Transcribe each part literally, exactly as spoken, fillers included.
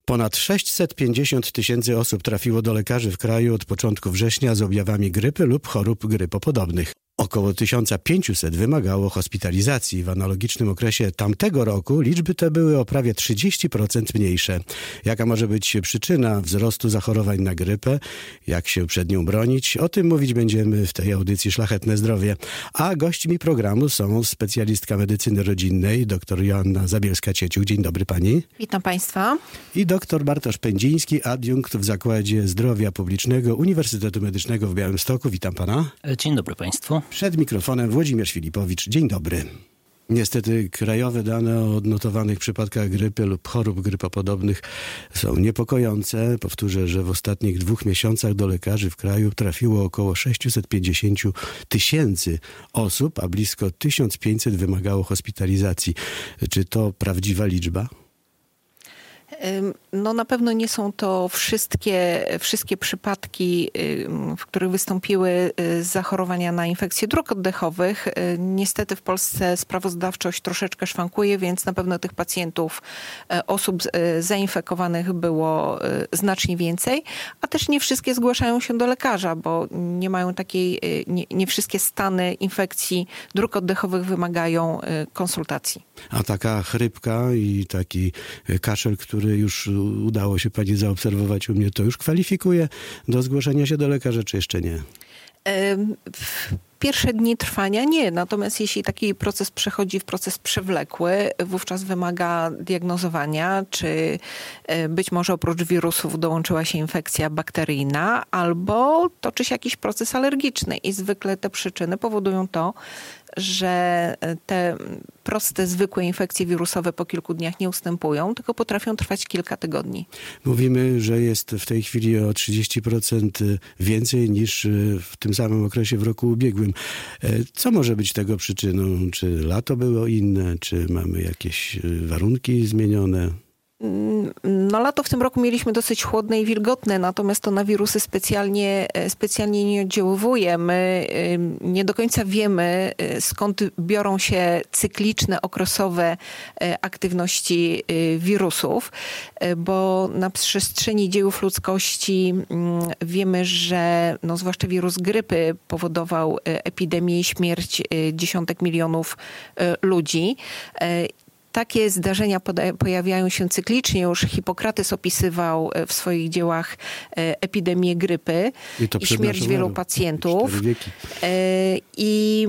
Ponad sześćset pięćdziesiąt tysięcy osób trafiło do lekarzy w kraju od początku września z objawami grypy lub chorób grypopodobnych. Około tysiąc pięćset wymagało hospitalizacji. W analogicznym okresie tamtego roku liczby te były o prawie trzydzieści procent mniejsze. Jaka może być przyczyna wzrostu zachorowań na grypę? Jak się przed nią bronić? O tym mówić będziemy w tej audycji Szlachetne Zdrowie. A gośćmi programu są specjalistka medycyny rodzinnej, dr Joanna Zabielska-Cieciuk. Dzień dobry pani. Witam państwa. I dr Bartosz Pędziński, adiunkt w Zakładzie Zdrowia Publicznego Uniwersytetu Medycznego w Białymstoku. Witam pana. Dzień dobry państwu. Przed mikrofonem Włodzimierz Filipowicz. Dzień dobry. Niestety krajowe dane o odnotowanych przypadkach grypy lub chorób grypopodobnych są niepokojące. Powtórzę, że w ostatnich dwóch miesiącach do lekarzy w kraju trafiło około sześćset pięćdziesiąt tysięcy osób, a blisko tysiąc pięćset wymagało hospitalizacji. Czy to prawdziwa liczba? No na pewno nie są to wszystkie, wszystkie przypadki, w których wystąpiły zachorowania na infekcje dróg oddechowych. Niestety w Polsce sprawozdawczość troszeczkę szwankuje, więc na pewno tych pacjentów, osób zainfekowanych było znacznie więcej, a też nie wszystkie zgłaszają się do lekarza, bo nie mają takiej, nie, nie wszystkie stany infekcji dróg oddechowych wymagają konsultacji. A taka chrypka i taki kaszel, który już udało się pani zaobserwować u mnie, to już kwalifikuje do zgłoszenia się do lekarza, czy jeszcze nie? W pierwsze dni trwania nie, natomiast jeśli taki proces przechodzi w proces przewlekły, wówczas wymaga diagnozowania, czy być może oprócz wirusów dołączyła się infekcja bakteryjna, albo toczy się jakiś proces alergiczny i zwykle te przyczyny powodują to, że te proste, zwykłe infekcje wirusowe po kilku dniach nie ustępują, tylko potrafią trwać kilka tygodni. Mówimy, że jest w tej chwili o trzydzieści procent więcej niż w tym samym okresie w roku ubiegłym. Co może być tego przyczyną? Czy lato było inne? Czy mamy jakieś warunki zmienione? No lato w tym roku mieliśmy dosyć chłodne i wilgotne, natomiast to na wirusy specjalnie, specjalnie nie oddziaływuje. My nie do końca wiemy, skąd biorą się cykliczne, okresowe aktywności wirusów, bo na przestrzeni dziejów ludzkości wiemy, że no, zwłaszcza wirus grypy powodował epidemię i śmierć dziesiątek milionów ludzi. Takie zdarzenia pojawiają się cyklicznie. Już Hipokrates opisywał w swoich dziełach epidemię grypy i, i śmierć wielu pacjentów. I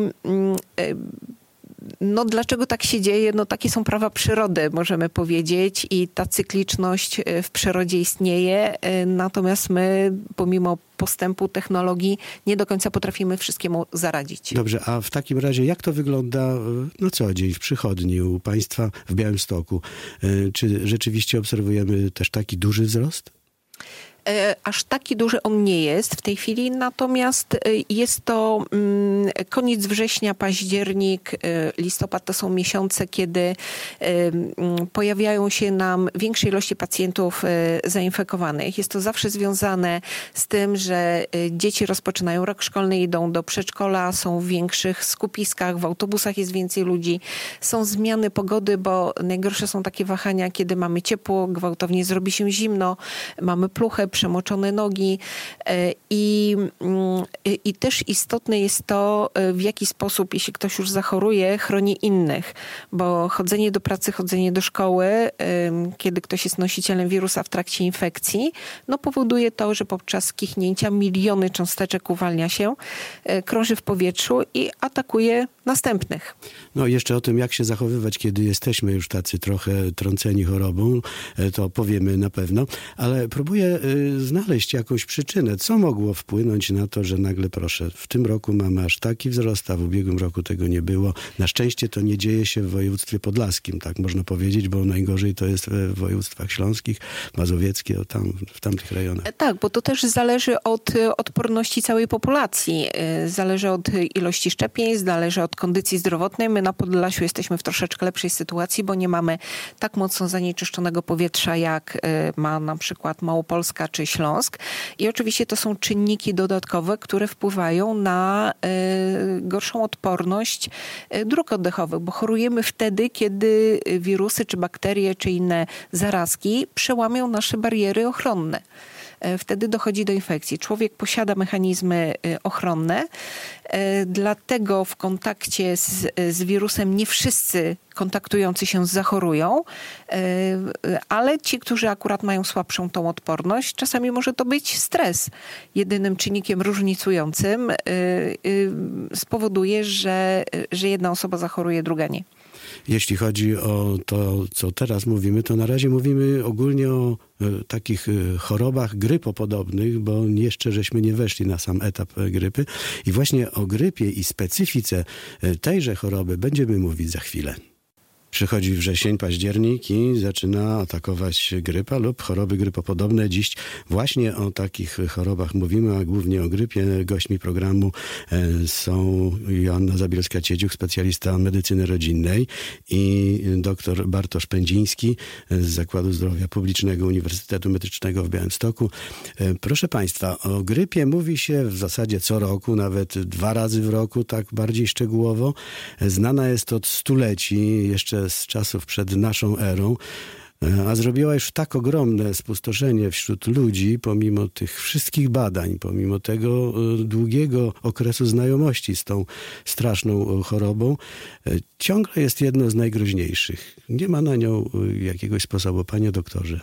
no dlaczego tak się dzieje? No takie są prawa przyrody, możemy powiedzieć, i ta cykliczność w przyrodzie istnieje. Natomiast my, pomimo postępu technologii, nie do końca potrafimy wszystkiemu zaradzić. Dobrze, a w takim razie jak to wygląda na co dzień w przychodni u państwa w Białymstoku? Czy rzeczywiście obserwujemy też taki duży wzrost? Aż taki duży on nie jest w tej chwili, natomiast jest to koniec września, październik, listopad to są miesiące, kiedy pojawiają się nam większe ilości pacjentów zainfekowanych. Jest to zawsze związane z tym, że dzieci rozpoczynają rok szkolny, idą do przedszkola, są w większych skupiskach, w autobusach jest więcej ludzi, są zmiany pogody, bo najgorsze są takie wahania, kiedy mamy ciepło, gwałtownie zrobi się zimno, mamy pluchę, przemoczone nogi i, i też istotne jest to, w jaki sposób, jeśli ktoś już zachoruje, chroni innych, bo chodzenie do pracy, chodzenie do szkoły, kiedy ktoś jest nosicielem wirusa w trakcie infekcji, no powoduje to, że podczas kichnięcia miliony cząsteczek uwalnia się, krąży w powietrzu i atakuje następnych. No jeszcze o tym, jak się zachowywać, kiedy jesteśmy już tacy trochę trąceni chorobą, to powiemy na pewno, ale próbuję znaleźć jakąś przyczynę. Co mogło wpłynąć na to, że nagle, proszę, w tym roku mamy aż taki wzrost, a w ubiegłym roku tego nie było. Na szczęście to nie dzieje się w województwie podlaskim, tak można powiedzieć, bo najgorzej to jest w województwach śląskich, mazowieckie, tam, w tamtych rejonach. Tak, bo to też zależy od odporności całej populacji. Zależy od ilości szczepień, zależy od kondycji zdrowotnej. My na Podlasiu jesteśmy w troszeczkę lepszej sytuacji, bo nie mamy tak mocno zanieczyszczonego powietrza, jak ma na przykład Małopolska czy Śląsk. I oczywiście to są czynniki dodatkowe, które wpływają na y, gorszą odporność y, dróg oddechowych, bo chorujemy wtedy, kiedy wirusy, czy bakterie, czy inne zarazki przełamią nasze bariery ochronne. Wtedy dochodzi do infekcji. Człowiek posiada mechanizmy ochronne, dlatego w kontakcie z, z wirusem nie wszyscy kontaktujący się zachorują, ale ci, którzy akurat mają słabszą tą odporność, czasami może to być stres. Jedynym czynnikiem różnicującym spowoduje, że, że jedna osoba zachoruje, druga nie. Jeśli chodzi o to, co teraz mówimy, to na razie mówimy ogólnie o e, takich e, chorobach grypopodobnych, bo jeszcze żeśmy nie weszli na sam etap e, grypy. I właśnie o grypie i specyfice e, tejże choroby będziemy mówić za chwilę. Przychodzi wrzesień, październik i zaczyna atakować grypa lub choroby grypopodobne. Dziś właśnie o takich chorobach mówimy, a głównie o grypie. Gośćmi programu są Joanna Zabielska-Ciedziuk, specjalista medycyny rodzinnej, i dr Bartosz Pędziński z Zakładu Zdrowia Publicznego Uniwersytetu Medycznego w Białymstoku. Proszę Państwa, o grypie mówi się w zasadzie co roku, nawet dwa razy w roku, tak bardziej szczegółowo. Znana jest od stuleci, jeszcze z czasów przed naszą erą, a zrobiła już tak ogromne spustoszenie wśród ludzi, pomimo tych wszystkich badań, pomimo tego długiego okresu znajomości z tą straszną chorobą, ciągle jest jedno z najgroźniejszych. Nie ma na nią jakiegoś sposobu, panie doktorze.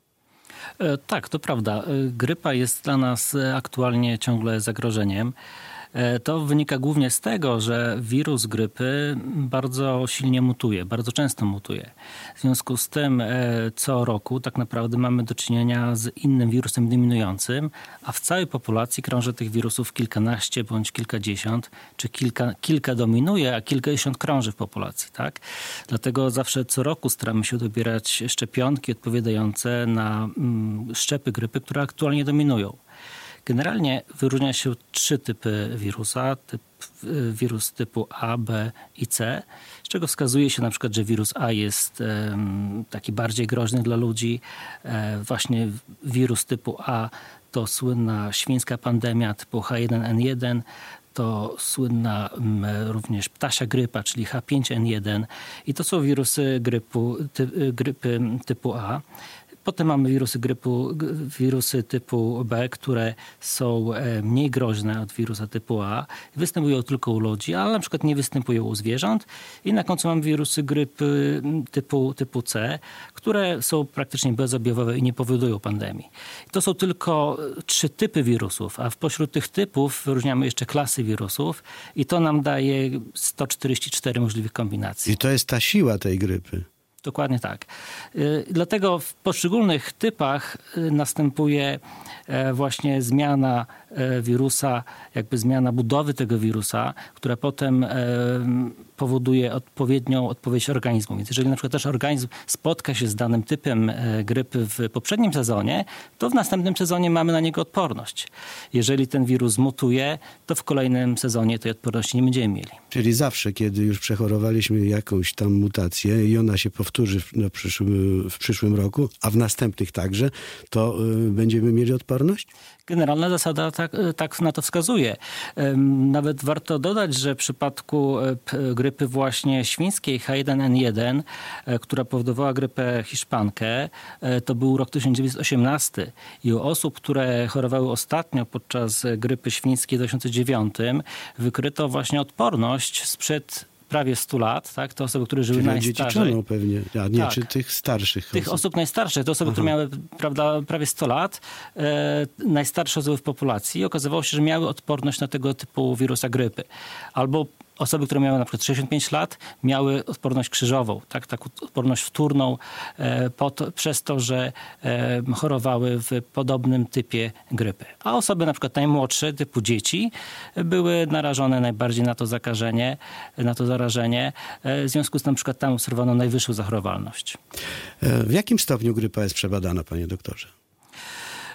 Tak, to prawda. Grypa jest dla nas aktualnie ciągle zagrożeniem. To wynika głównie z tego, że wirus grypy bardzo silnie mutuje, bardzo często mutuje. W związku z tym co roku tak naprawdę mamy do czynienia z innym wirusem dominującym, a w całej populacji krąży tych wirusów kilkanaście bądź kilkadziesiąt, czy kilka, kilka dominuje, a kilkadziesiąt krąży w populacji. Tak? Dlatego zawsze co roku staramy się dobierać szczepionki odpowiadające na mm, szczepy grypy, które aktualnie dominują. Generalnie wyróżnia się trzy typy wirusa. Typ, wirus typu A, B i C, z czego wskazuje się na przykład, że wirus A jest um, taki bardziej groźny dla ludzi. E, właśnie wirus typu A to słynna świńska pandemia typu H jeden N jeden, to słynna um, również ptasia grypa, czyli H pięć N jeden, i to są wirusy grypu, ty, grypy typu A. Potem mamy wirusy grypu, wirusy typu B, które są mniej groźne od wirusa typu A. Występują tylko u ludzi, ale na przykład nie występują u zwierząt. I na końcu mamy wirusy grypy typu, typu C, które są praktycznie bezobjawowe i nie powodują pandemii. To są tylko trzy typy wirusów, a pośród tych typów wyróżniamy jeszcze klasy wirusów i to nam daje sto czterdzieści cztery możliwych kombinacji. I to jest ta siła tej grypy. Dokładnie tak. Dlatego w poszczególnych typach następuje właśnie zmiana wirusa, jakby zmiana budowy tego wirusa, która potem powoduje odpowiednią odpowiedź organizmu. Więc jeżeli na przykład też organizm spotka się z danym typem grypy w poprzednim sezonie, to w następnym sezonie mamy na niego odporność. Jeżeli ten wirus mutuje, to w kolejnym sezonie tej odporności nie będziemy mieli. Czyli zawsze, kiedy już przechorowaliśmy jakąś tam mutację i ona się powtórzy w, no, przyszłym, w przyszłym roku, a w następnych także, to y, będziemy mieli odporność? Generalna zasada tak, tak na to wskazuje. Nawet warto dodać, że w przypadku grypy właśnie świńskiej H jeden N jeden, która powodowała grypę hiszpankę, to był rok tysiąc dziewięćset osiemnasty i u osób, które chorowały ostatnio podczas grypy świńskiej w dwa tysiące dziewiątym, wykryto właśnie odporność sprzed prawie stu lat, tak? To osoby, które żyły Czyli najstarzej. pewnie, a nie, tak. Czy tych starszych Tych osób? osób najstarszych, to osoby, Aha. które miały prawda, prawie sto lat, e, najstarsze osoby w populacji, i okazywało się, że miały odporność na tego typu wirusa grypy. Albo osoby, które miały na przykład sześćdziesiąt pięć lat, miały odporność krzyżową, tak? Taką odporność wtórną e, po to, przez to, że e, chorowały w podobnym typie grypy. A osoby na przykład najmłodsze, typu dzieci, były narażone najbardziej na to zakażenie, na to zarażenie. E, w związku z tym na przykład tam obserwowano najwyższą zachorowalność. E, w jakim stopniu grypa jest przebadana, panie doktorze?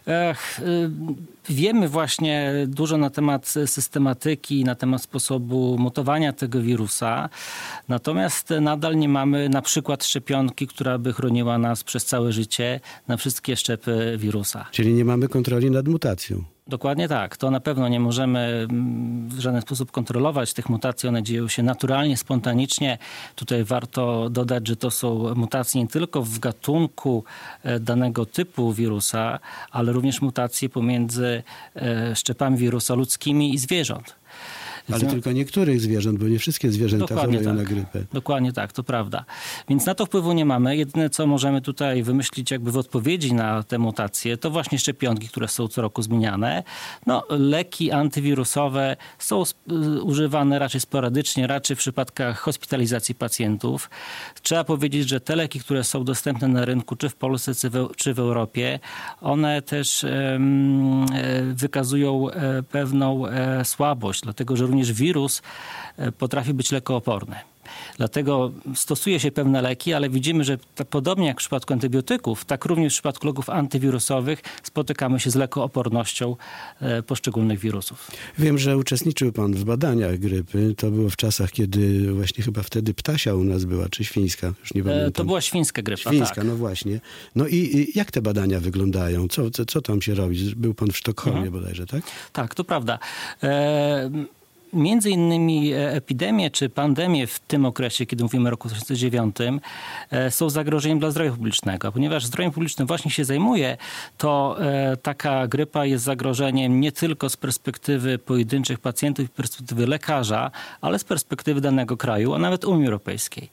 Ech, wiemy właśnie dużo na temat systematyki, na temat sposobu mutowania tego wirusa, natomiast nadal nie mamy na przykład szczepionki, która by chroniła nas przez całe życie na wszystkie szczepy wirusa. Czyli nie mamy kontroli nad mutacją. Dokładnie tak. To na pewno nie możemy w żaden sposób kontrolować tych mutacji. One dzieją się naturalnie, spontanicznie. Tutaj warto dodać, że to są mutacje nie tylko w gatunku danego typu wirusa, ale również mutacje pomiędzy szczepami wirusa ludzkimi i zwierząt. Ale no, tylko niektórych zwierząt, bo nie wszystkie zwierzęta chorują tak. na grypę. Dokładnie tak, to prawda. Więc na to wpływu nie mamy. Jedyne, co możemy tutaj wymyślić jakby w odpowiedzi na te mutacje, to właśnie szczepionki, które są co roku zmieniane. No, leki antywirusowe są używane raczej sporadycznie, raczej w przypadkach hospitalizacji pacjentów. Trzeba powiedzieć, że te leki, które są dostępne na rynku, czy w Polsce, czy w, czy w Europie, one też um, wykazują pewną słabość, dlatego że również wirus potrafi być lekooporny. Dlatego stosuje się pewne leki, ale widzimy, że tak podobnie jak w przypadku antybiotyków, tak również w przypadku leków antywirusowych spotykamy się z lekoopornością poszczególnych wirusów. Wiem, że uczestniczył pan w badaniach grypy. To było w czasach, kiedy właśnie chyba wtedy ptasia u nas była, czy świńska? Już nie pamiętam. To była świńska grypa, Świńska, tak. no właśnie. No i, i jak te badania wyglądają? Co, co, co tam się robi? Był pan w Sztokholmie mhm. bodajże, tak? Tak, to prawda. E- Między innymi epidemie czy pandemie w tym okresie, kiedy mówimy o roku dwa tysiące dziewiątym, są zagrożeniem dla zdrowia publicznego. Ponieważ zdrowiem publicznym właśnie się zajmuje, to taka grypa jest zagrożeniem nie tylko z perspektywy pojedynczych pacjentów i perspektywy lekarza, ale z perspektywy danego kraju, a nawet Unii Europejskiej.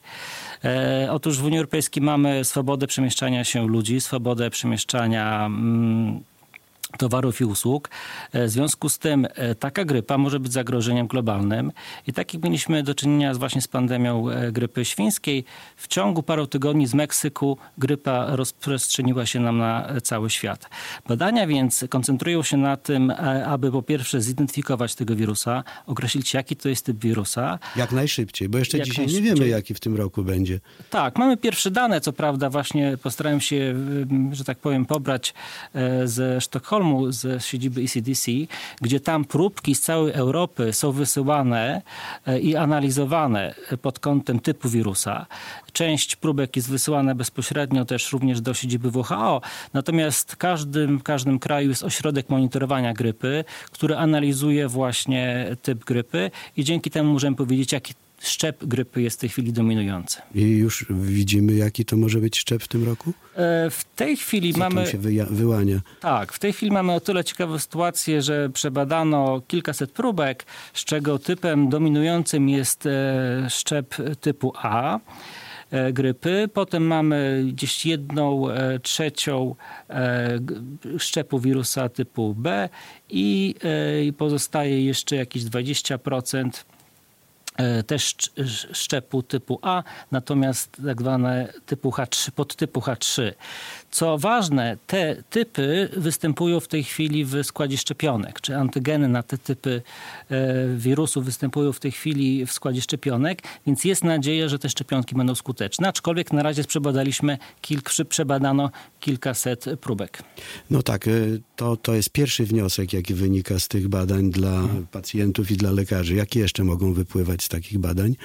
Otóż w Unii Europejskiej mamy swobodę przemieszczania się ludzi, swobodę przemieszczania mm, towarów i usług. W związku z tym taka grypa może być zagrożeniem globalnym i tak jak mieliśmy do czynienia właśnie z pandemią grypy świńskiej, w ciągu paru tygodni z Meksyku grypa rozprzestrzeniła się nam na cały świat. Badania więc koncentrują się na tym, aby po pierwsze zidentyfikować tego wirusa, określić jaki to jest typ wirusa. Jak najszybciej, bo jeszcze jak dzisiaj nie wiemy jaki w tym roku będzie. Tak, mamy pierwsze dane, co prawda właśnie postarałem się, że tak powiem, pobrać ze Sztokholmu, z siedziby E C D C, gdzie tam próbki z całej Europy są wysyłane i analizowane pod kątem typu wirusa. Część próbek jest wysyłana bezpośrednio też również do siedziby W H O. Natomiast w każdym, w każdym kraju jest ośrodek monitorowania grypy, który analizuje właśnie typ grypy i dzięki temu możemy powiedzieć, jaki szczep grypy jest w tej chwili dominujący. I już widzimy, jaki to może być szczep w tym roku? W tej chwili Co mamy... tam się wyja- wyłania? Tak, w tej chwili mamy o tyle ciekawą sytuację, że przebadano kilkaset próbek, z czego typem dominującym jest szczep typu A grypy. Potem mamy gdzieś jedną trzecią szczepu wirusa typu B i pozostaje jeszcze jakieś dwadzieścia procent też szczepu typu A, natomiast tak zwane typu H trzy, podtypu H trzy. Co ważne, te typy występują w tej chwili w składzie szczepionek, czy antygeny na te typy wirusów występują w tej chwili w składzie szczepionek, więc jest nadzieja, że te szczepionki będą skuteczne. Aczkolwiek na razie przebadaliśmy, kilk, przebadano kilkaset próbek. No tak, to, to jest pierwszy wniosek, jaki wynika z tych badań dla hmm. pacjentów i dla lekarzy. Jakie jeszcze mogą wypływać z takich badań?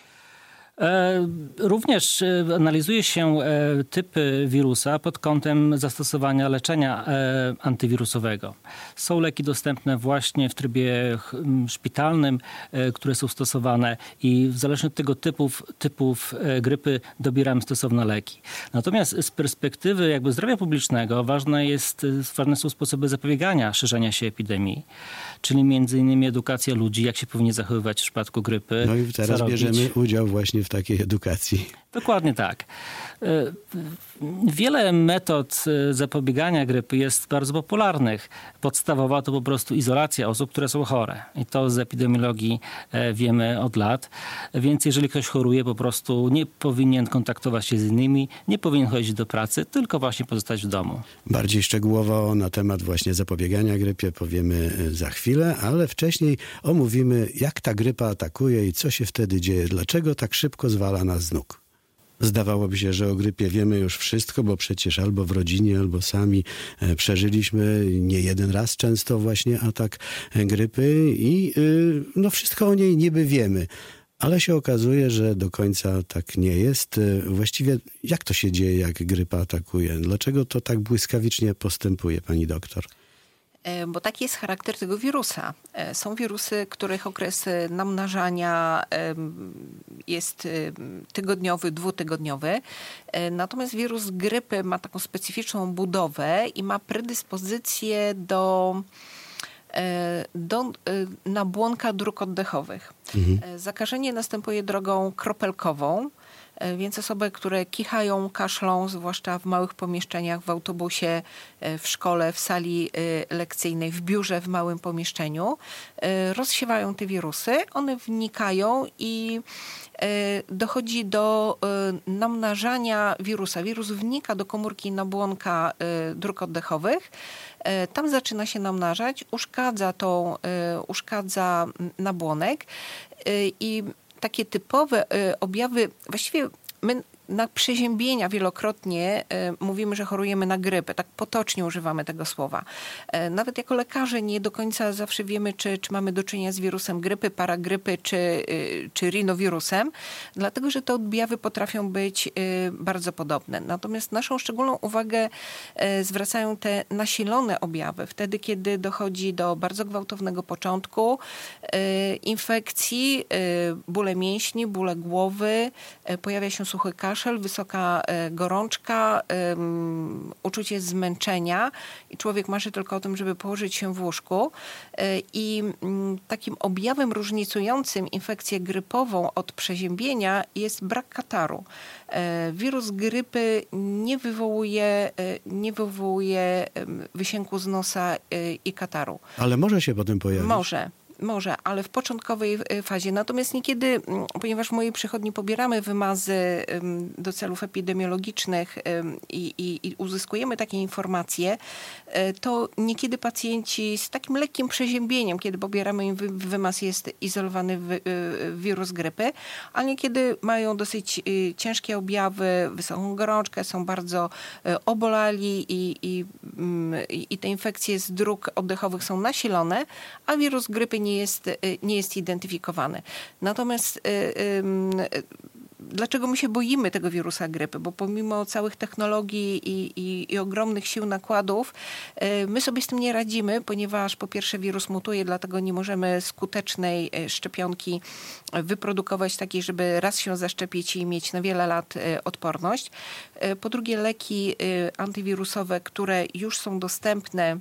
Również analizuje się typy wirusa pod kątem zastosowania leczenia antywirusowego. Są leki dostępne właśnie w trybie szpitalnym, które są stosowane i w zależności od tego typów, typów grypy dobieramy stosowne leki. Natomiast z perspektywy jakby zdrowia publicznego ważne, jest, ważne są sposoby zapobiegania szerzenia się epidemii, czyli między innymi edukacja ludzi, jak się powinni zachowywać w przypadku grypy. No i teraz bierzemy udział właśnie w takiej edukacji. Dokładnie tak. Wiele metod zapobiegania grypy jest bardzo popularnych. Podstawowa to po prostu izolacja osób, które są chore. I to z epidemiologii wiemy od lat. Więc jeżeli ktoś choruje, po prostu nie powinien kontaktować się z innymi, nie powinien chodzić do pracy, tylko właśnie pozostać w domu. Bardziej szczegółowo na temat właśnie zapobiegania grypie powiemy za chwilę, ale wcześniej omówimy, jak ta grypa atakuje i co się wtedy dzieje. Dlaczego tak szybko zwala nas z nóg? Zdawałoby się, że o grypie wiemy już wszystko, bo przecież albo w rodzinie, albo sami przeżyliśmy nie jeden raz często właśnie atak grypy i no wszystko o niej niby wiemy. Ale się okazuje, że do końca tak nie jest. Właściwie jak to się dzieje, jak grypa atakuje? Dlaczego to tak błyskawicznie postępuje, pani doktor? Bo taki jest charakter tego wirusa. Są wirusy, których okres namnażania jest tygodniowy, dwutygodniowy. Natomiast wirus grypy ma taką specyficzną budowę i ma predyspozycję do do nabłonka dróg oddechowych. Mhm. Zakażenie następuje drogą kropelkową, więc osoby, które kichają, kaszlą, zwłaszcza w małych pomieszczeniach, w autobusie, w szkole, w sali lekcyjnej, w biurze, w małym pomieszczeniu, rozsiewają te wirusy, one wnikają i dochodzi do namnażania wirusa. Wirus wnika do komórki nabłonka dróg oddechowych, tam zaczyna się namnażać, uszkadza, tą, uszkadza nabłonek i takie typowe objawy, właściwie my na przeziębienia wielokrotnie mówimy, że chorujemy na grypę. Tak potocznie używamy tego słowa. Nawet jako lekarze nie do końca zawsze wiemy, czy, czy mamy do czynienia z wirusem grypy, paragrypy czy, czy rinowirusem, dlatego że te objawy potrafią być bardzo podobne. Natomiast naszą szczególną uwagę zwracają te nasilone objawy. Wtedy, kiedy dochodzi do bardzo gwałtownego początku, infekcji, bóle mięśni, bóle głowy, pojawia się suchy kaszel, wysoka gorączka, um, uczucie zmęczenia i człowiek marzy tylko o tym, żeby położyć się w łóżku. I um, takim objawem różnicującym infekcję grypową od przeziębienia jest brak kataru. Wirus grypy nie wywołuje, nie wywołuje wysięku z nosa i kataru. Ale może się potem pojawić? Może. Może, ale w początkowej fazie. Natomiast niekiedy, ponieważ w mojej przychodni pobieramy wymazy do celów epidemiologicznych i, i, i uzyskujemy takie informacje, to niekiedy pacjenci z takim lekkim przeziębieniem, kiedy pobieramy im wymaz, jest izolowany wirus grypy, a niekiedy mają dosyć ciężkie objawy, wysoką gorączkę, są bardzo obolali i, i, i te infekcje z dróg oddechowych są nasilone, a wirus grypy nie jest, nie jest identyfikowany. Natomiast y, y, dlaczego my się boimy tego wirusa grypy? Bo pomimo całych technologii i, i, i ogromnych sił nakładów, y, my sobie z tym nie radzimy, ponieważ po pierwsze wirus mutuje, dlatego nie możemy skutecznej szczepionki wyprodukować takiej, żeby raz się zaszczepić i mieć na wiele lat odporność. Y, po drugie leki y, antywirusowe, które już są dostępne,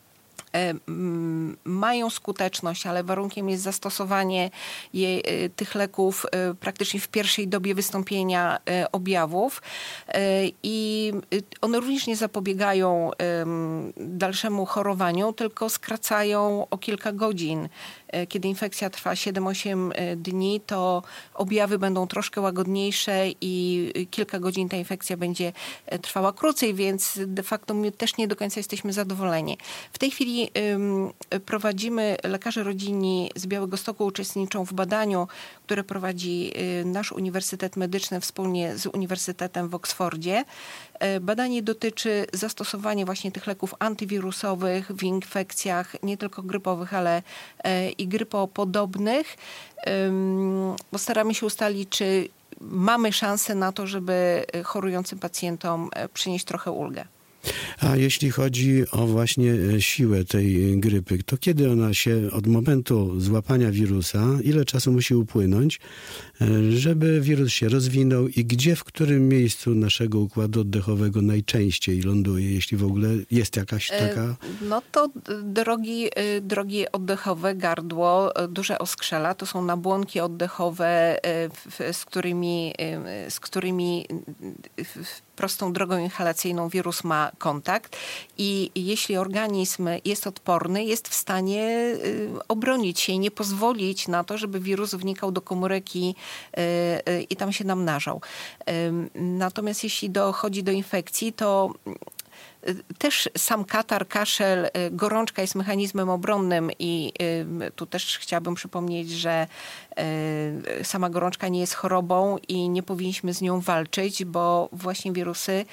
mają skuteczność, ale warunkiem jest zastosowanie je, tych leków praktycznie w pierwszej dobie wystąpienia objawów i one również nie zapobiegają dalszemu chorowaniu, tylko skracają o kilka godzin. Kiedy infekcja trwa siedem osiem dni, to objawy będą troszkę łagodniejsze i kilka godzin ta infekcja będzie trwała krócej, więc de facto my też nie do końca jesteśmy zadowoleni. W tej chwili prowadzimy, lekarze rodzinni z Białegostoku uczestniczą w badaniu, które prowadzi nasz Uniwersytet Medyczny wspólnie z Uniwersytetem w Oksfordzie. Badanie dotyczy zastosowania właśnie tych leków antywirusowych w infekcjach nie tylko grypowych, ale i grypopodobnych, bo staramy się ustalić, czy mamy szansę na to, żeby chorującym pacjentom przynieść trochę ulgę. A jeśli chodzi o właśnie siłę tej grypy, to kiedy ona się od momentu złapania wirusa, ile czasu musi upłynąć, żeby wirus się rozwinął i gdzie, w którym miejscu naszego układu oddechowego najczęściej ląduje, jeśli w ogóle jest jakaś taka... No to drogi, drogi oddechowe, gardło, duże oskrzela, to są nabłonki oddechowe, z którymi, z którymi prostą drogą inhalacyjną wirus ma kontakt i jeśli organizm jest odporny, jest w stanie obronić się i nie pozwolić na to, żeby wirus wnikał do komórek i, i tam się namnażał. Natomiast jeśli dochodzi do infekcji, to też sam katar, kaszel, gorączka jest mechanizmem obronnym i tu też chciałabym przypomnieć, że sama gorączka nie jest chorobą i nie powinniśmy z nią walczyć, bo właśnie wirusy,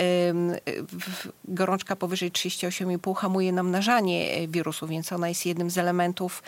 gorączka powyżej trzydzieści osiem i pół hamuje namnażanie wirusu, więc ona jest jednym z elementów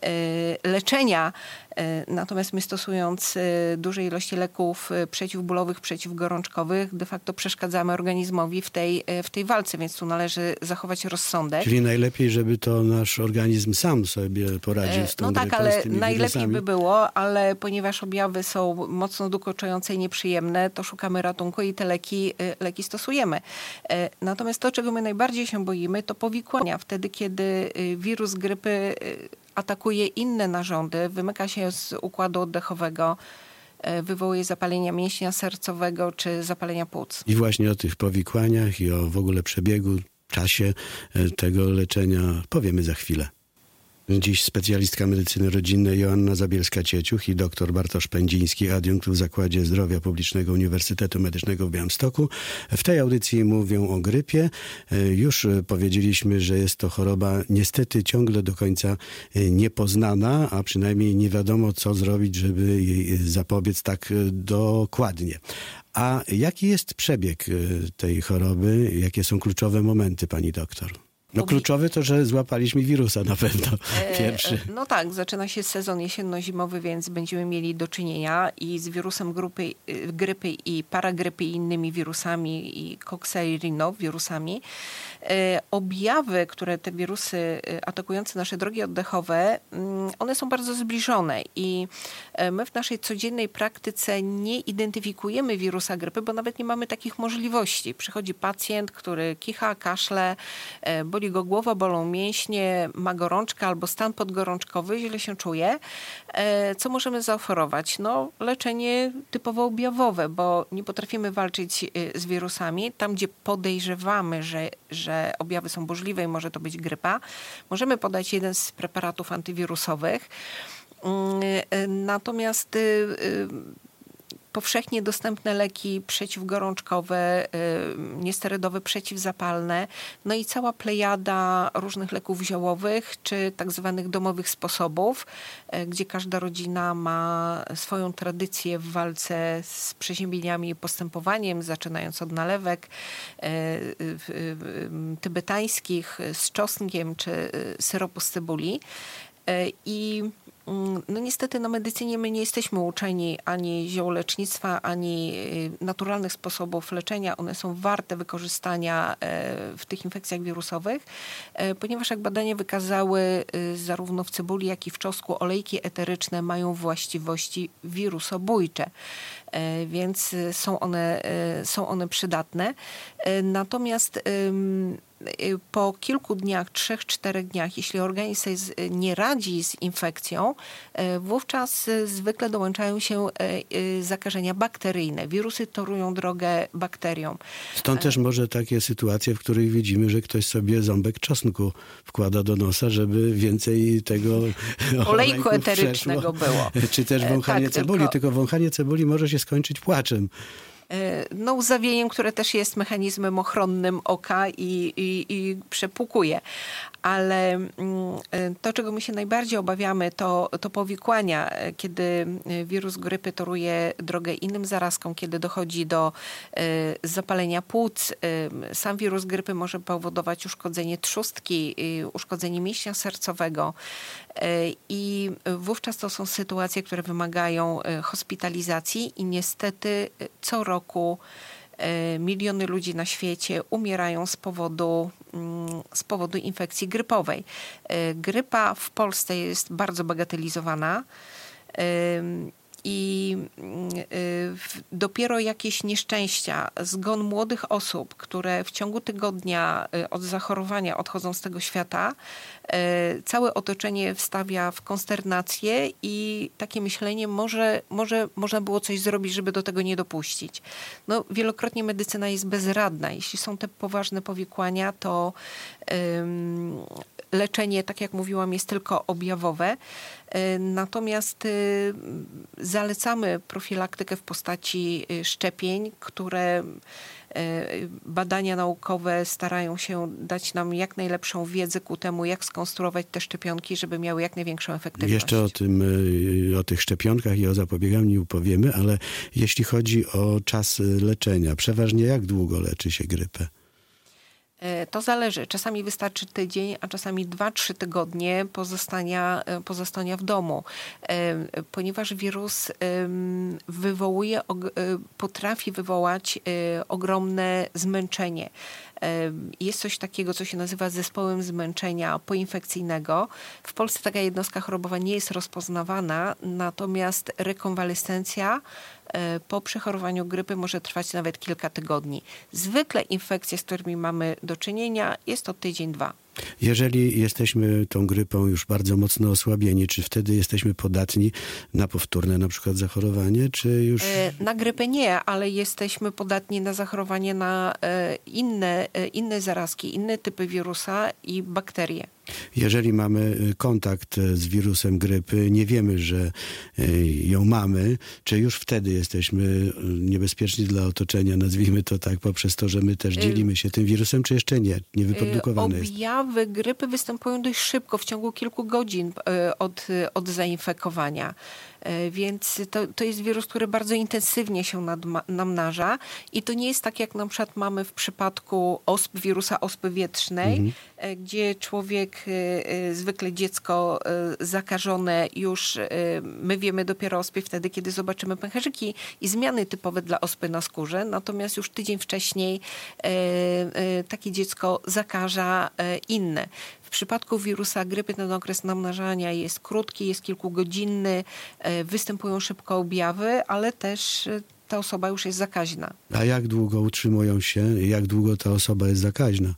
leczenia. Natomiast my stosując duże ilości leków przeciwbólowych, przeciwgorączkowych, de facto przeszkadzamy organizmowi w tej, w tej walce, więc tu należy zachować rozsądek. Czyli najlepiej, żeby to nasz organizm sam sobie poradził z tą No tak, grypą, ale z tymi najlepiej wirusami. by było, ale ponieważ objawy są mocno dokuczające i nieprzyjemne, to szukamy ratunku i te leki, leki stosujemy. Natomiast to, czego my najbardziej się boimy, to powikłania. Wtedy, kiedy wirus grypy atakuje inne narządy, wymyka się z układu oddechowego, wywołuje zapalenia mięśnia sercowego czy zapalenia płuc. I właśnie o tych powikłaniach i o w ogóle przebiegu, czasie tego leczenia powiemy za chwilę. Dziś specjalistka medycyny rodzinnej Joanna Zabielska-Cieciuch i dr Bartosz Pędziński, adiunkt w Zakładzie Zdrowia Publicznego Uniwersytetu Medycznego w Białymstoku. W tej audycji mówią o grypie. Już powiedzieliśmy, że jest to choroba niestety ciągle do końca niepoznana, a przynajmniej nie wiadomo, co zrobić, żeby jej zapobiec tak dokładnie. A jaki jest przebieg tej choroby? Jakie są kluczowe momenty, pani doktor? No kluczowy to, że złapaliśmy wirusa na pewno pierwszy. No tak, zaczyna się sezon jesienno-zimowy, więc będziemy mieli do czynienia i z wirusem grupy, grypy i paragrypy i innymi wirusami i Coxa-Rino wirusami. Objawy, które te wirusy atakujące nasze drogi oddechowe, one są bardzo zbliżone i my w naszej codziennej praktyce nie identyfikujemy wirusa grypy, bo nawet nie mamy takich możliwości. Przychodzi pacjent, który kicha, kaszle, boli go głowa, bolą mięśnie, ma gorączkę albo stan podgorączkowy, źle się czuje. Co możemy zaoferować? No, leczenie typowo objawowe, bo nie potrafimy walczyć z wirusami. Tam, gdzie podejrzewamy, że, że objawy są burzliwe i może to być grypa, możemy podać jeden z preparatów antywirusowych. Natomiast powszechnie dostępne leki przeciwgorączkowe, niesterydowe, przeciwzapalne, no i cała plejada różnych leków ziołowych, czy tak zwanych domowych sposobów, gdzie każda rodzina ma swoją tradycję w walce z przeziębieniami i postępowaniem, zaczynając od nalewek tybetańskich z czosnkiem, czy syropu z cebuli. I no niestety na medycynie my nie jesteśmy uczeni ani ziołolecznictwa, ani naturalnych sposobów leczenia. One są warte wykorzystania w tych infekcjach wirusowych, ponieważ jak badania wykazały, zarówno w cebuli, jak i w czosnku olejki eteryczne mają właściwości wirusobójcze, więc są one, są one przydatne. Natomiast po kilku dniach, trzech, czterech dniach, jeśli organizm sobie nie radzi z infekcją, wówczas zwykle dołączają się zakażenia bakteryjne. Wirusy torują drogę bakteriom. Stąd też może takie sytuacje, w których widzimy, że ktoś sobie ząbek czosnku wkłada do nosa, żeby więcej tego olejku eterycznego było. Czy też wąchanie tak, cebuli, tylko... tylko wąchanie cebuli może się skończyć płaczem. No, łzawieniem, które też jest mechanizmem ochronnym oka i, i, i przepłukuje. Ale to, czego my się najbardziej obawiamy, to, to powikłania, kiedy wirus grypy toruje drogę innym zarazkom, kiedy dochodzi do zapalenia płuc. Sam wirus grypy może powodować uszkodzenie trzustki, uszkodzenie mięśnia sercowego i wówczas to są sytuacje, które wymagają hospitalizacji i niestety co roku miliony ludzi na świecie umierają z powodu, z powodu infekcji grypowej. Grypa w Polsce jest bardzo bagatelizowana i dopiero jakieś nieszczęścia, zgon młodych osób, które w ciągu tygodnia od zachorowania odchodzą z tego świata, całe otoczenie wstawia w konsternację i takie myślenie, może, może można było coś zrobić, żeby do tego nie dopuścić. No, wielokrotnie medycyna jest bezradna. Jeśli są te poważne powikłania, to um, leczenie, tak jak mówiłam, jest tylko objawowe. Natomiast zalecamy profilaktykę w postaci szczepień, które badania naukowe starają się dać nam jak najlepszą wiedzę ku temu, jak skonstruować te szczepionki, żeby miały jak największą efektywność. Jeszcze o tym, o tych szczepionkach i o zapobieganiu powiemy, ale jeśli chodzi o czas leczenia, przeważnie jak długo leczy się grypę? To zależy. Czasami wystarczy tydzień, a czasami dwa, trzy tygodnie pozostania, pozostania w domu. Ponieważ wirus wywołuje, potrafi wywołać ogromne zmęczenie. Jest coś takiego, co się nazywa zespołem zmęczenia poinfekcyjnego. W Polsce taka jednostka chorobowa nie jest rozpoznawana, natomiast rekonwalescencja po przechorowaniu grypy może trwać nawet kilka tygodni. Zwykle infekcje, z którymi mamy do czynienia, jest to tydzień, dwa. Jeżeli jesteśmy tą grypą już bardzo mocno osłabieni, czy wtedy jesteśmy podatni na powtórne na przykład zachorowanie, czy już... Na grypę nie, ale jesteśmy podatni na zachorowanie na inne, inne zarazki, inne typy wirusa i bakterie. Jeżeli mamy kontakt z wirusem grypy, nie wiemy, że ją mamy, czy już wtedy jesteśmy niebezpieczni dla otoczenia, nazwijmy to tak, poprzez to, że my też dzielimy się tym wirusem, czy jeszcze nie? Nie wyprodukowane jest? Objawy grypy występują dość szybko, w ciągu kilku godzin od, od zainfekowania. Więc to, to jest wirus, który bardzo intensywnie się nadma, namnaża i to nie jest tak, jak na przykład mamy w przypadku osp, wirusa ospy wietrznej, mhm. gdzie człowiek, zwykle dziecko zakażone już, my wiemy dopiero o ospie wtedy, kiedy zobaczymy pęcherzyki i zmiany typowe dla ospy na skórze, natomiast już tydzień wcześniej takie dziecko zakaża inne. W przypadku wirusa grypy ten okres namnażania jest krótki, jest kilkugodzinny, występują szybko objawy, ale też ta osoba już jest zakaźna. A jak długo utrzymują się, jak długo ta osoba jest zakaźna?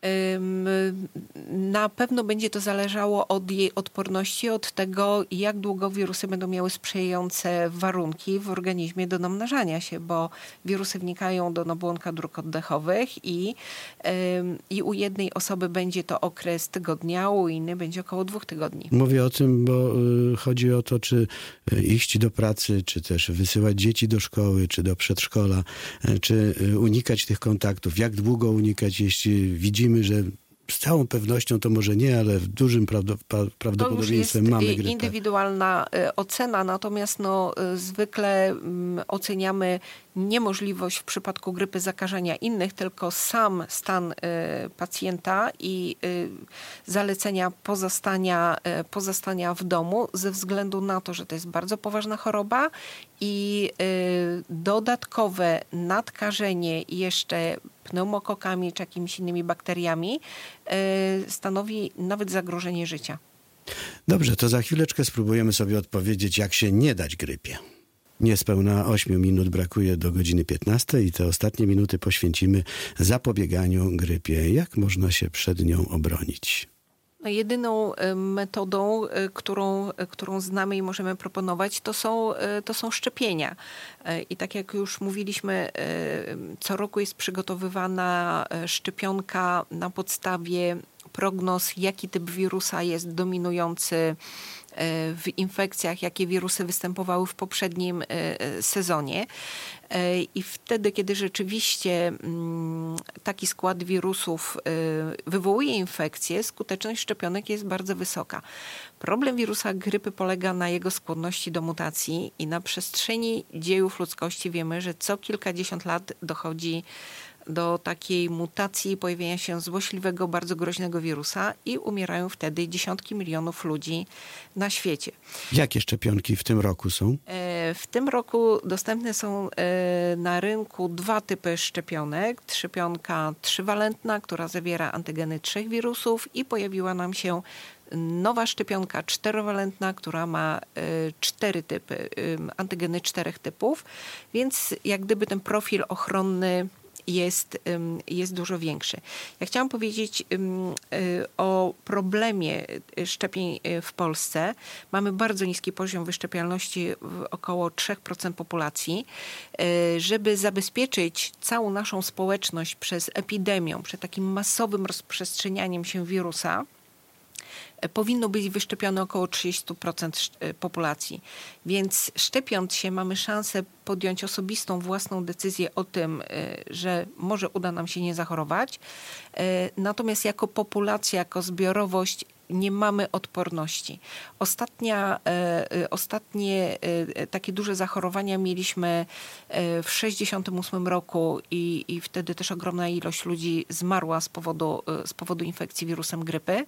Na pewno będzie to zależało od jej odporności, od tego, jak długo wirusy będą miały sprzyjające warunki w organizmie do namnażania się, bo wirusy wnikają do nabłonka dróg oddechowych i, i u jednej osoby będzie to okres tygodnia, u innej będzie około dwóch tygodni. Mówię o tym, bo chodzi o to, czy iść do pracy, czy też wysyłać dzieci do szkoły, czy do przedszkola, czy unikać tych kontaktów, jak długo unikać, jeśli widzimy, że z całą pewnością to może nie, ale w dużym prawdopodobieństwem mamy grypę. To już jest indywidualna ocena, natomiast no, zwykle oceniamy niemożliwość w przypadku grypy zakażenia innych, tylko sam stan pacjenta i zalecenia pozostania, pozostania w domu ze względu na to, że to jest bardzo poważna choroba i dodatkowe nadkażenie jeszcze pneumokokami czy jakimiś innymi bakteriami stanowi nawet zagrożenie życia. Dobrze, to za chwileczkę spróbujemy sobie odpowiedzieć, jak się nie dać grypie. Niespełna ośmiu minut brakuje do godziny piętnastej i te ostatnie minuty poświęcimy zapobieganiu grypie. Jak można się przed nią obronić? No, jedyną metodą, którą, którą znamy i możemy proponować, to są, to są szczepienia. I tak jak już mówiliśmy, co roku jest przygotowywana szczepionka na podstawie prognoz, jaki typ wirusa jest dominujący w infekcjach, jakie wirusy występowały w poprzednim sezonie. I wtedy, kiedy rzeczywiście taki skład wirusów wywołuje infekcję, skuteczność szczepionek jest bardzo wysoka. Problem wirusa grypy polega na jego skłonności do mutacji i na przestrzeni dziejów ludzkości wiemy, że co kilkadziesiąt lat dochodzi do takiej mutacji, pojawienia się złośliwego, bardzo groźnego wirusa i umierają wtedy dziesiątki milionów ludzi na świecie. Jakie szczepionki w tym roku są? W tym roku dostępne są na rynku dwa typy szczepionek. Szczepionka trzyvalentna, która zawiera antygeny trzech wirusów i pojawiła nam się nowa szczepionka czterowalentna, która ma cztery typy, antygeny czterech typów, więc jak gdyby ten profil ochronny jest, jest dużo większy. Ja chciałam powiedzieć o problemie szczepień w Polsce. Mamy bardzo niski poziom wyszczepialności, około trzy procent populacji. Żeby zabezpieczyć całą naszą społeczność przed epidemią, przed takim masowym rozprzestrzenianiem się wirusa, powinno być wyszczepione około trzydzieści procent populacji. Więc szczepiąc się mamy szansę podjąć osobistą, własną decyzję o tym, że może uda nam się nie zachorować. Natomiast jako populacja, jako zbiorowość nie mamy odporności. Ostatnia, e, ostatnie e, takie duże zachorowania mieliśmy e, w sześćdziesiątym ósmym roku i, i wtedy też ogromna ilość ludzi zmarła z powodu, e, z powodu infekcji wirusem grypy. E,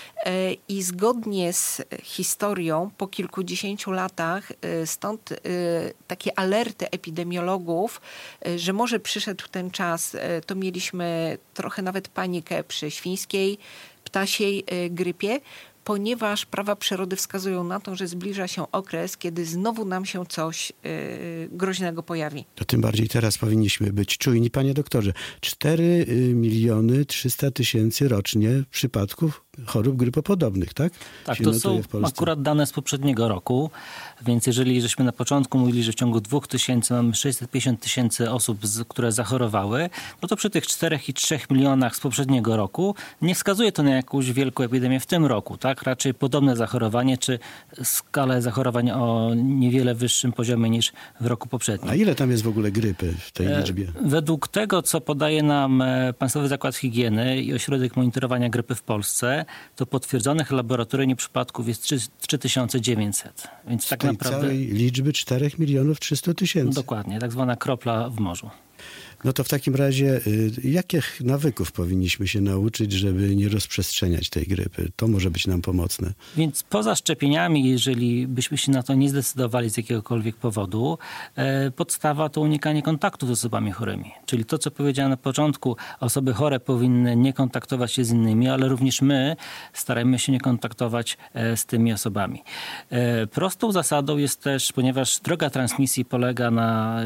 I zgodnie z historią po kilkudziesięciu latach e, stąd e, takie alerty epidemiologów, e, że może przyszedł ten czas, e, to mieliśmy trochę nawet panikę przy świńskiej, ptasiej grypie, ponieważ prawa przyrody wskazują na to, że zbliża się okres, kiedy znowu nam się coś yy, groźnego pojawi. To tym bardziej teraz powinniśmy być czujni. Panie doktorze, cztery miliony trzysta tysięcy rocznie przypadków chorób grypopodobnych, tak? Tak, się to są akurat dane z poprzedniego roku, więc jeżeli żeśmy na początku mówili, że w ciągu dwóch tysięcy mamy sześćset pięćdziesiąt tysięcy osób, z, które zachorowały, no to przy tych czterech i trzech milionach z poprzedniego roku nie wskazuje to na jakąś wielką epidemię w tym roku, tak? Raczej podobne zachorowanie, czy skalę zachorowań o niewiele wyższym poziomie niż w roku poprzednim. A ile tam jest w ogóle grypy w tej liczbie? Według tego, co podaje nam Państwowy Zakład Higieny i Ośrodek Monitorowania Grypy w Polsce, to potwierdzonych laboratoryjnie przypadków jest trzy tysiące dziewięćset. Więc z tak tej naprawdę całej liczby czterech milionów trzysta tysięcy. Dokładnie, tak zwana kropla w morzu. No to w takim razie y, jakich nawyków powinniśmy się nauczyć, żeby nie rozprzestrzeniać tej grypy? To może być nam pomocne. Więc poza szczepieniami, jeżeli byśmy się na to nie zdecydowali z jakiegokolwiek powodu, e, podstawa to unikanie kontaktu z osobami chorymi. Czyli to, co powiedziałem na początku, osoby chore powinny nie kontaktować się z innymi, ale również my starajmy się nie kontaktować e, z tymi osobami. E, prostą zasadą jest też, ponieważ droga transmisji polega na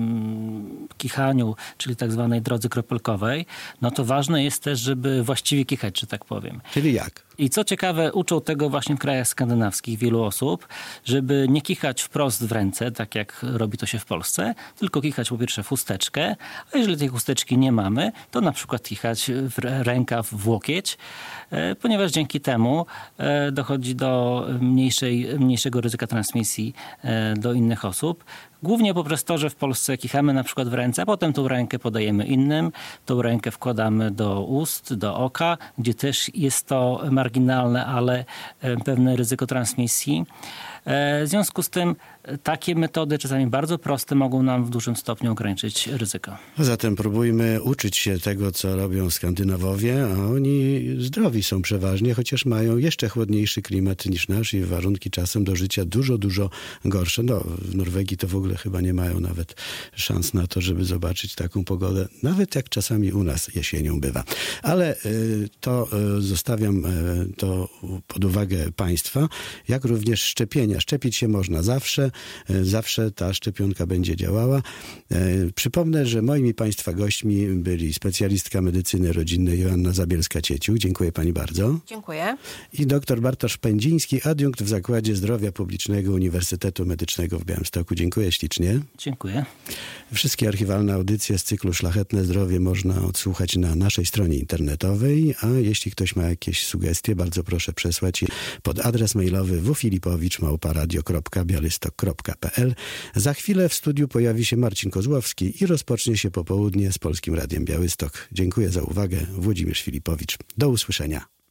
mm, kichaniu, czyli tak zwanej drodze kropelkowej, no to ważne jest też, żeby właściwie kichać, że tak powiem. Czyli jak? I co ciekawe, uczą tego właśnie w krajach skandynawskich wielu osób, żeby nie kichać wprost w ręce, tak jak robi to się w Polsce, tylko kichać po pierwsze w chusteczkę, a jeżeli tej chusteczki nie mamy, to na przykład kichać w rękaw, w łokieć, ponieważ dzięki temu dochodzi do mniejszej, mniejszego ryzyka transmisji do innych osób. Głównie poprzez to, że w Polsce kichamy na przykład w ręce, a potem tą rękę podajemy innym, tą rękę wkładamy do ust, do oka, gdzie też jest to marginalne, ale pewne ryzyko transmisji. W związku z tym takie metody, czasami bardzo proste, mogą nam w dużym stopniu ograniczyć ryzyko. A zatem próbujmy uczyć się tego, co robią Skandynawowie, a oni zdrowi są przeważnie, chociaż mają jeszcze chłodniejszy klimat niż nasz i warunki czasem do życia dużo, dużo gorsze. No, w Norwegii to w ogóle chyba nie mają nawet szans na to, żeby zobaczyć taką pogodę, nawet jak czasami u nas jesienią bywa. Ale y, to y, zostawiam y, to pod uwagę państwa, jak również szczepienia. Szczepić się można zawsze. Zawsze ta szczepionka będzie działała. Przypomnę, że moimi państwa gośćmi byli specjalistka medycyny rodzinnej Joanna Zabielska-Cieciuk. Dziękuję pani bardzo. Dziękuję. I doktor Bartosz Pędziński, adiunkt w Zakładzie Zdrowia Publicznego Uniwersytetu Medycznego w Białymstoku. Dziękuję ślicznie. Dziękuję. Wszystkie archiwalne audycje z cyklu Szlachetne Zdrowie można odsłuchać na naszej stronie internetowej, a jeśli ktoś ma jakieś sugestie, bardzo proszę przesłać je pod adres mailowy w filipowicz małpa radio kropka białystok kropka p l. Za chwilę w studiu pojawi się Marcin Kozłowski i rozpocznie się popołudnie z Polskim Radiem Białystok. Dziękuję za uwagę. Włodzimierz Filipowicz. Do usłyszenia.